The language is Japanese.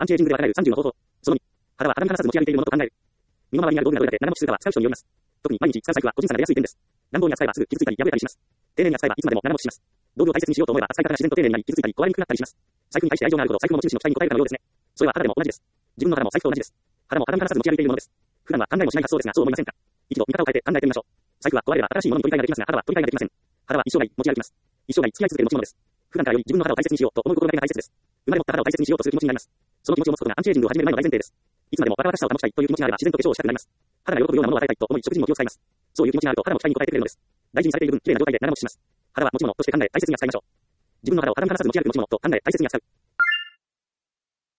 アンチエイジングでは考える30の方法。その2、肌は肌に離さず持ち上げているものと考える。身の回りにある道具がどれだけ長持ちするかは使う人によります。特に毎日使う財布は個人差が出やすい点です。乱暴に扱えばすぐ傷ついたり破れたりします。丁寧に扱えばいつまでも長持ちします。道具を大切にしようと思えば扱い方が自然と丁寧になり傷ついたり壊れにくくなったりします。財布に対して愛情があるほど財布の持ち主の期待に応えるかのようですね。それは肌でも同じです。自分の肌も財布と同じです。肌も肌に離さず持ち上げているものです。普段は考えもしない発想ですがそう思いませんか。一度見方を変えて考えてみましょう。財布は壊れれば新しいものに取り替えができますが肌は取り替えができません。肌は一生涯持ち歩きます。一生涯付き合い続ける持ち物です。普段からより自分の肌を大切にしようと思うことだけが大切です。生まれ持った肌を大切にしようとする気持ちになります。その気持ちを持つことがアンチエイジングを始める前の大前提です。いつまでも若々しさを保ちたいという気持ちがあれば自然と化粧をしたくなります。肌が喜ぶようなものを与えたいと思い食事にも気を使います。そういう気持ちがあると肌も期待に応えてくれるのです。大事にされている分、綺麗な状態で長持ちします。肌は持ち物として考え大切に扱いましょう。自分の肌を肌に離さず持ち歩く持ち物と考え大切に扱う。